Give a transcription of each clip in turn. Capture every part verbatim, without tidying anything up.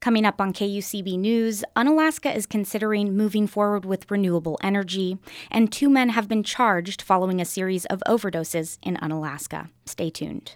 Coming up on K U C B News, Unalaska is considering moving forward with renewable energy, and two men have been charged following a series of overdoses in Unalaska. Stay tuned.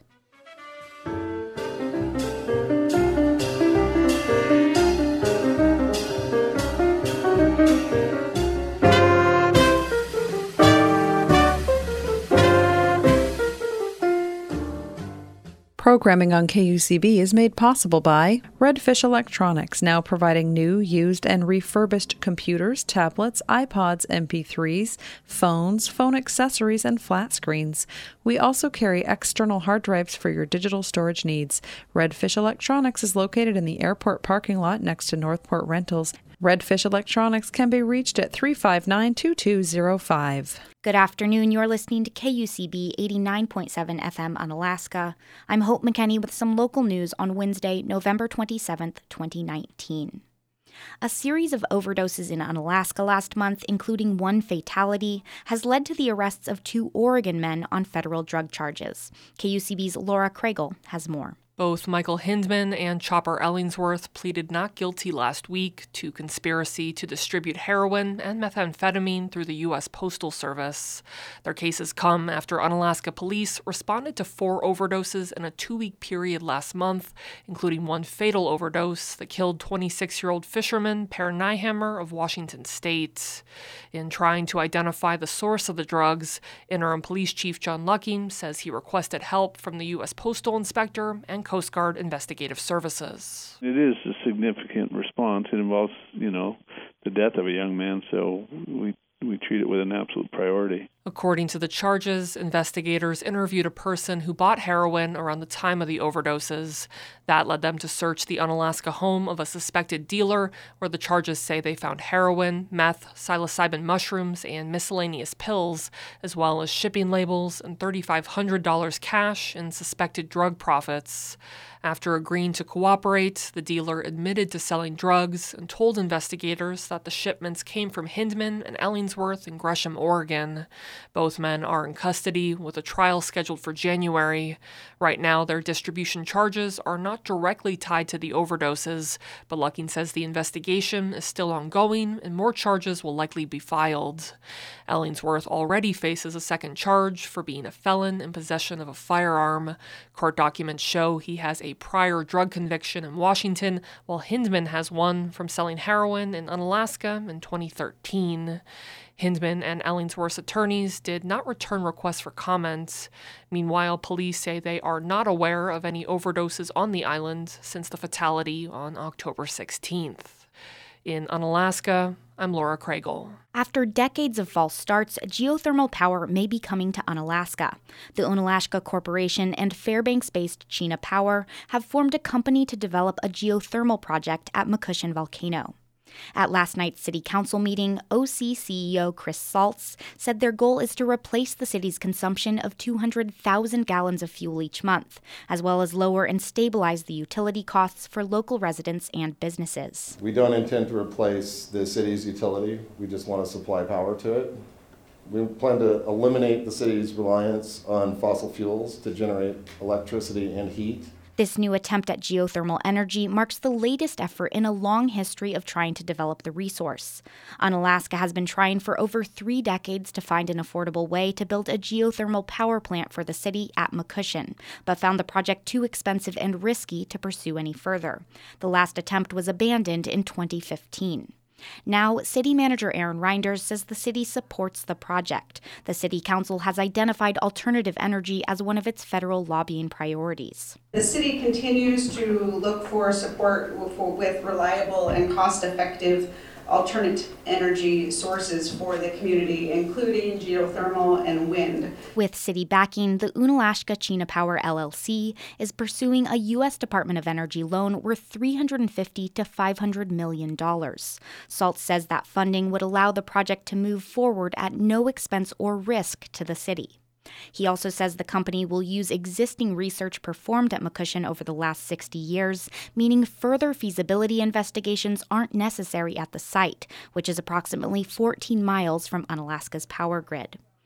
Programming on K U C B is made possible by Redfish Electronics, now providing new, used, and refurbished computers, tablets, iPods, M P threes, phones, phone accessories, and flat screens. We also carry external hard drives for your digital storage needs. Redfish Electronics is located in the airport parking lot next to Northport Rentals. Redfish Electronics can be reached at three five nine, two two zero five. Good afternoon. You're listening to K U C B eighty-nine point seven F M Unalaska. I'm Hope McKenney with some local news on Wednesday, November twenty-seventh, twenty nineteen. A series of overdoses in Unalaska last month, including one fatality, has led to the arrests of two Oregon men on federal drug charges. K U C B's Laura Kragel has more. Both Michael Hindman and Chopper Ellingsworth pleaded not guilty last week to conspiracy to distribute heroin and methamphetamine through the U S Postal Service. Their cases come after Unalaska police responded to four overdoses in a two-week period last month, including one fatal overdose that killed twenty-six-year-old fisherman Per Nyhammer of Washington State. In trying to identify the source of the drugs, Interim Police Chief John Lucking says he requested help from the U S Postal Inspector and Coast Guard Investigative Services. It is a significant response. It involves, you know, the death of a young man, so we we treat it with an absolute priority. According to the charges, investigators interviewed a person who bought heroin around the time of the overdoses. That led them to search the Unalaska home of a suspected dealer, where the charges say they found heroin, meth, psilocybin mushrooms, and miscellaneous pills, as well as shipping labels and three thousand five hundred dollars cash in suspected drug profits. After agreeing to cooperate, the dealer admitted to selling drugs and told investigators that the shipments came from Hindman and Ellingsworth in Gresham, Oregon. Both men are in custody, with a trial scheduled for January. Right now, their distribution charges are not directly tied to the overdoses, but Lucking says the investigation is still ongoing and more charges will likely be filed. Ellingsworth already faces a second charge for being a felon in possession of a firearm. Court documents show he has a prior drug conviction in Washington, while Hindman has one from selling heroin in Unalaska in twenty thirteen. Hindman and Ellingsworth's attorneys did not return requests for comment. Meanwhile, police say they are not aware of any overdoses on the island since the fatality on October sixteenth. In Unalaska, I'm Laura Kragel. After decades of false starts, geothermal power may be coming to Unalaska. The Unalaska Corporation and Fairbanks-based Chena Power have formed a company to develop a geothermal project at McCushin Volcano. At last night's city council meeting, O C C E O Chris Saltz said their goal is to replace the city's consumption of two hundred thousand gallons of fuel each month, as well as lower and stabilize the utility costs for local residents and businesses. We don't intend to replace the city's utility. We just want to supply power to it. We plan to eliminate the city's reliance on fossil fuels to generate electricity and heat. This new attempt at geothermal energy marks the latest effort in a long history of trying to develop the resource. Unalaska has been trying for over three decades to find an affordable way to build a geothermal power plant for the city at McCushin, but found the project too expensive and risky to pursue any further. The last attempt was abandoned in twenty fifteen. Now, City Manager Aaron Reinders says the city supports the project. The City Council has identified alternative energy as one of its federal lobbying priorities. The city continues to look for support for, with reliable and cost-effective alternate energy sources for the community, including geothermal and wind. With city backing, the Unalaska Chena Power L L C is pursuing a U S Department of Energy loan worth three hundred fifty to five hundred million dollars. Salt says that funding would allow the project to move forward at no expense or risk to the city. He also says the company will use existing research performed at McCushin over the last sixty years, meaning further feasibility investigations aren't necessary at the site, which is approximately fourteen miles from Unalaska's power grid.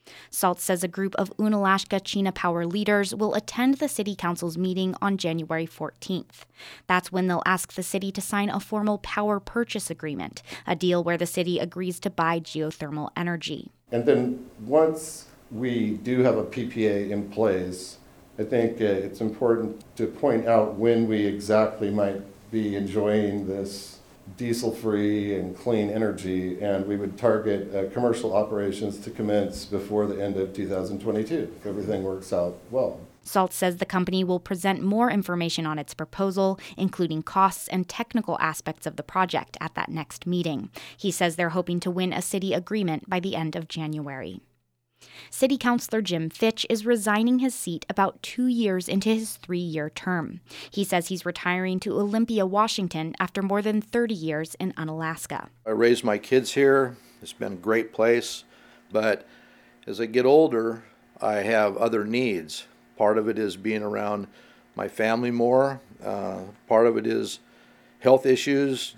Saltz says a group of Unalaska Chena Power leaders will attend the city council's meeting on January fourteenth. That's when they'll ask the city to sign a formal power purchase agreement, a deal where the city agrees to buy geothermal energy. And then once we do have a P P A in place, I think uh, it's important to point out when we exactly might be enjoying this diesel-free and clean energy, and we would target uh, commercial operations to commence before the end of two thousand twenty-two, if everything works out well. Saltz says the company will present more information on its proposal, including costs and technical aspects of the project, at that next meeting. He says they're hoping to win a city agreement by the end of January. City Councilor Jim Fitch is resigning his seat about two years into his three-year term. He says he's retiring to Olympia, Washington, after more than thirty years in Unalaska. I raised my kids here. It's been a great place. But as I get older, I have other needs. Part of it is being around my family more. Uh, part of it is health issues.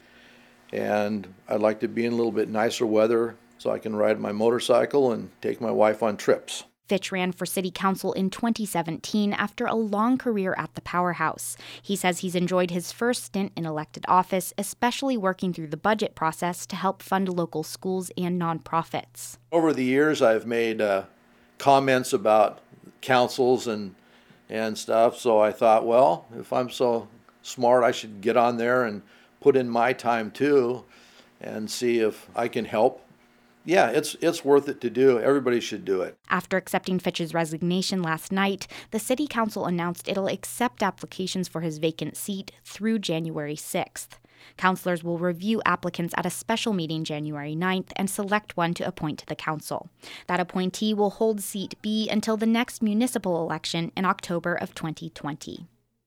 And I'd like to be in a little bit nicer weather, so I can ride my motorcycle and take my wife on trips. Fitch ran for city council in twenty seventeen after a long career at the powerhouse. He says he's enjoyed his first stint in elected office, especially working through the budget process to help fund local schools and nonprofits. Over the years, I've made uh, comments about councils and, and stuff, so I thought, well, if I'm so smart, I should get on there and put in my time too and see if I can help. Yeah, it's it's worth it to do. Everybody should do it. After accepting Fitch's resignation last night, the city council announced it'll accept applications for his vacant seat through January sixth. Councilors will review applicants at a special meeting January ninth and select one to appoint to the council. That appointee will hold seat B until the next municipal election in October of twenty twenty.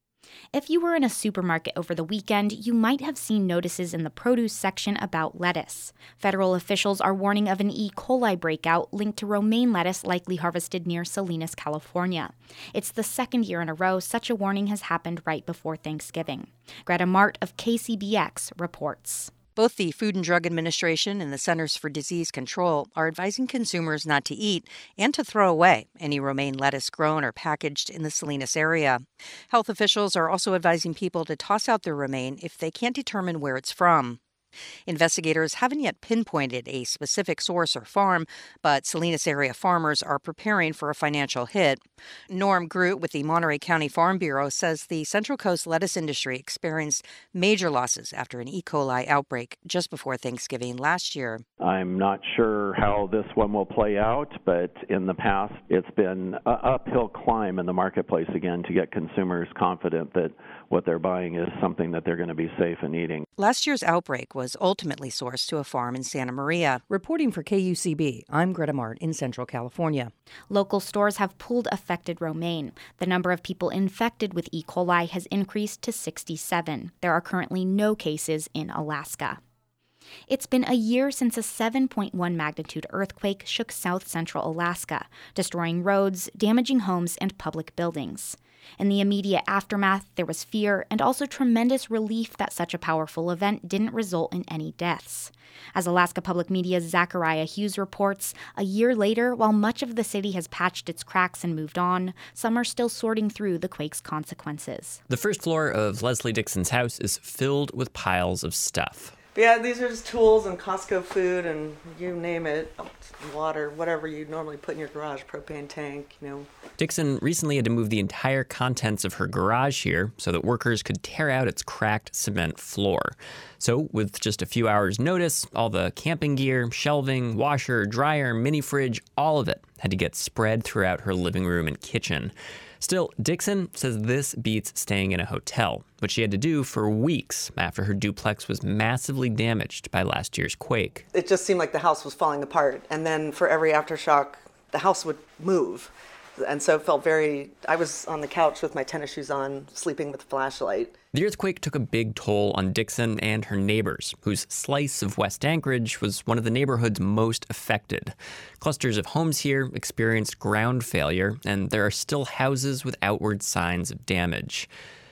If you were in a supermarket over the weekend, you might have seen notices in the produce section about lettuce. Federal officials are warning of an E. coli breakout linked to romaine lettuce likely harvested near Salinas, California. It's the second year in a row such a warning has happened right before Thanksgiving. Greta Mart of K C B X reports. Both the Food and Drug Administration and the Centers for Disease Control are advising consumers not to eat and to throw away any romaine lettuce grown or packaged in the Salinas area. Health officials are also advising people to toss out their romaine if they can't determine where it's from. Investigators haven't yet pinpointed a specific source or farm, but Salinas area farmers are preparing for a financial hit. Norm Groot with the Monterey County Farm Bureau says the Central Coast lettuce industry experienced major losses after an E. coli outbreak just before Thanksgiving last year. I'm not sure how this one will play out, but in the past it's been an uphill climb in the marketplace again to get consumers confident that what they're buying is something that they're going to be safe in eating. Last year's outbreak was ultimately sourced to a farm in Santa Maria. Reporting for K U C B, I'm Greta Mart in Central California. Local stores have pulled affected romaine. The number of people infected with E. coli has increased to sixty-seven. There are currently no cases in Alaska. It's been a year since a seven point one magnitude earthquake shook south central Alaska, destroying roads, damaging homes, and public buildings. In the immediate aftermath, there was fear and also tremendous relief that such a powerful event didn't result in any deaths. As Alaska Public Media's Zachariah Hughes reports, a year later, while much of the city has patched its cracks and moved on, some are still sorting through the quake's consequences. The first floor of Leslie Dixon's house is filled with piles of stuff. But yeah, these are just tools and Costco food and you name it, water, whatever you normally put in your garage, propane tank, you know. Dixon recently had to move the entire contents of her garage here so that workers could tear out its cracked cement floor. So with just a few hours' notice, all the camping gear, shelving, washer, dryer, mini fridge, all of it had to get spread throughout her living room and kitchen. Still, Dixon says this beats staying in a hotel, which she had to do for weeks after her duplex was massively damaged by last year's quake. It just seemed like the house was falling apart, and then for every aftershock, the house would move. And so it felt very, I was on the couch with my tennis shoes on, sleeping with a flashlight. The earthquake took a big toll on Dixon and her neighbors, whose slice of West Anchorage was one of the neighborhoods most affected. Clusters of homes here experienced ground failure, and there are still houses with outward signs of damage.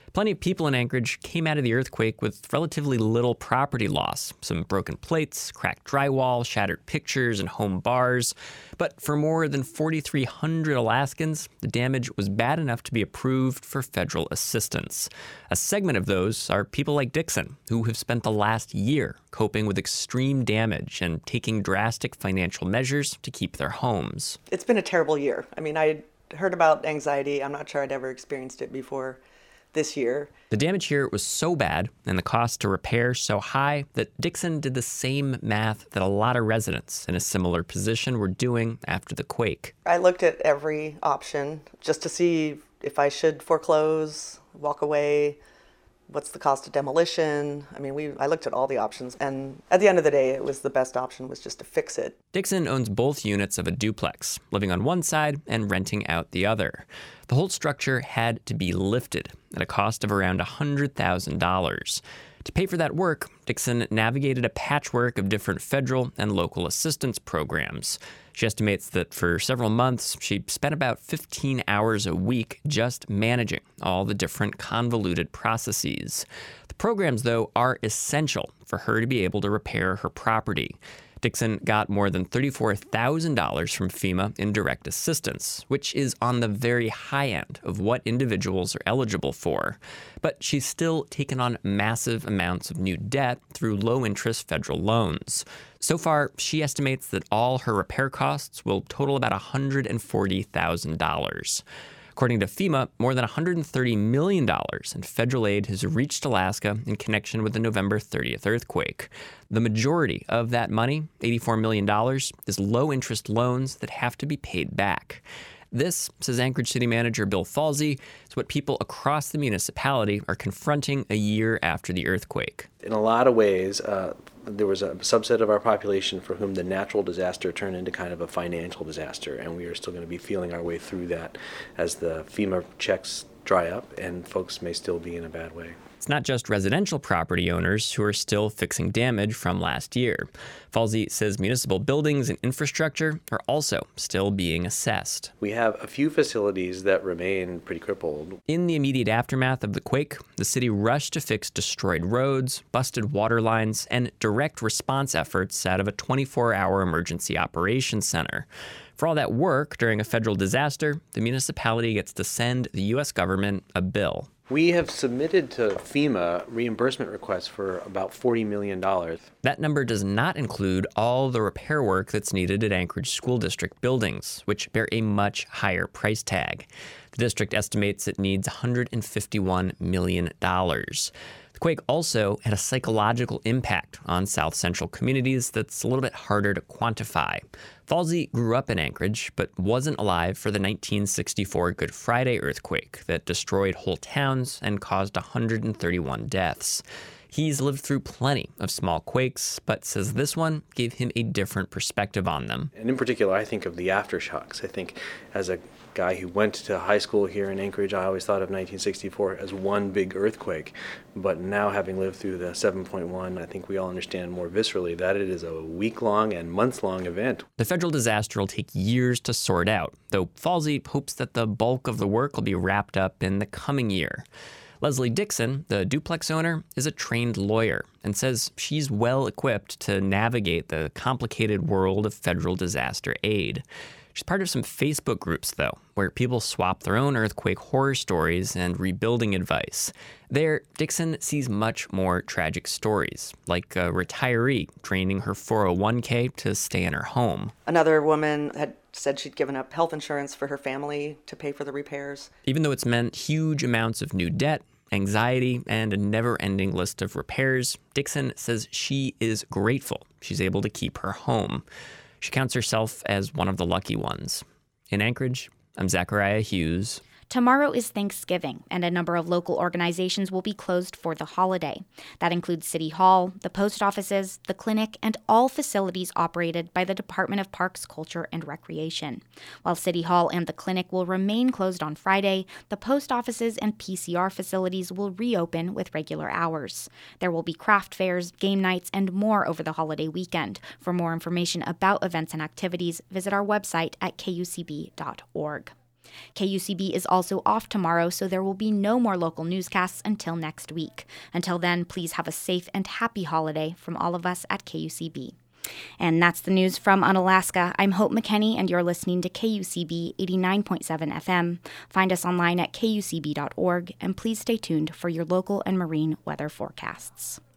Plenty of people in Anchorage came out of the earthquake with relatively little property loss. Some broken plates, cracked drywall, shattered pictures, and home bars. But for more than forty-three hundred Alaskans, the damage was bad enough to be approved for federal assistance. A segment of those are people like Dixon, who have spent the last year coping with extreme damage and taking drastic financial measures to keep their homes. It's been a terrible year. I mean, I heard about anxiety. I'm not sure I'd ever experienced it before this year. The damage here was so bad and the cost to repair so high that Dixon did the same math that a lot of residents in a similar position were doing after the quake. I looked at every option just to see if I should foreclose, walk away, what's the cost of demolition. I mean, we I looked at all the options, and at the end of the day, it was the best option was just to fix it. Dixon owns both units of a duplex, living on one side and renting out the other. The whole structure had to be lifted at a cost of around one hundred thousand dollars. To pay for that work, Dixon navigated a patchwork of different federal and local assistance programs. She estimates that for several months, she spent about fifteen hours a week just managing all the different convoluted processes. The programs, though, are essential for her to be able to repair her property. Dixon got more than thirty-four thousand dollars from FEMA in direct assistance, which is on the very high end of what individuals are eligible for. But she's still taken on massive amounts of new debt through low-interest federal loans. So far, she estimates that all her repair costs will total about one hundred forty thousand dollars. According to FEMA, more than one hundred thirty million dollars in federal aid has reached Alaska in connection with the November thirtieth earthquake. The majority of that money, eighty-four million dollars, is low-interest loans that have to be paid back. This, says Anchorage City Manager Bill Falsey, is what people across the municipality are confronting a year after the earthquake. In a lot of ways, uh, there was a subset of our population for whom the natural disaster turned into kind of a financial disaster, and we are still going to be feeling our way through that as the FEMA checks dry up, and folks may still be in a bad way. It's not just residential property owners who are still fixing damage from last year. Falsey says municipal buildings and infrastructure are also still being assessed. We have a few facilities that remain pretty crippled. In the immediate aftermath of the quake, the city rushed to fix destroyed roads, busted water lines, and direct response efforts out of a twenty-four hour emergency operations center. For all that work during a federal disaster, the municipality gets to send the U S government a bill. We have submitted to FEMA reimbursement requests for about forty million dollars. That number does not include all the repair work that's needed at Anchorage School District buildings, which bear a much higher price tag. The district estimates it needs one hundred fifty-one million dollars. The quake also had a psychological impact on South Central communities that's a little bit harder to quantify. Falsey grew up in Anchorage, but wasn't alive for the nineteen sixty-four Good Friday earthquake that destroyed whole towns and caused one hundred thirty-one deaths. He's lived through plenty of small quakes, but says this one gave him a different perspective on them. And in particular, I think of the aftershocks. I think as a guy who went to high school here in Anchorage, I always thought of nineteen sixty-four as one big earthquake. But now, having lived through the seven point one, I think we all understand more viscerally that it is a week-long and months-long event. The federal disaster will take years to sort out, though Falsey hopes that the bulk of the work will be wrapped up in the coming year. Leslie Dixon, the duplex owner, is a trained lawyer and says she's well equipped to navigate the complicated world of federal disaster aid. She's part of some Facebook groups, though, where people swap their own earthquake horror stories and rebuilding advice. There, Dixon sees much more tragic stories, like a retiree draining her four oh one k to stay in her home. Another woman had said she'd given up health insurance for her family to pay for the repairs. Even though it's meant huge amounts of new debt, anxiety, and a never-ending list of repairs, Dixon says she is grateful she's able to keep her home. She counts herself as one of the lucky ones. In Anchorage, I'm Zachariah Hughes. Tomorrow is Thanksgiving, and a number of local organizations will be closed for the holiday. That includes City Hall, the post offices, the clinic, and all facilities operated by the Department of Parks, Culture, and Recreation. While City Hall and the clinic will remain closed on Friday, the post offices and P C R facilities will reopen with regular hours. There will be craft fairs, game nights, and more over the holiday weekend. For more information about events and activities, visit our website at K U C B dot org. K U C B is also off tomorrow, so there will be no more local newscasts until next week. Until then, please have a safe and happy holiday from all of us at K U C B. And that's the news from Unalaska. I'm Hope McKenney, and you're listening to K U C B eighty-nine point seven F M. Find us online at K U C B dot org, and please stay tuned for your local and marine weather forecasts.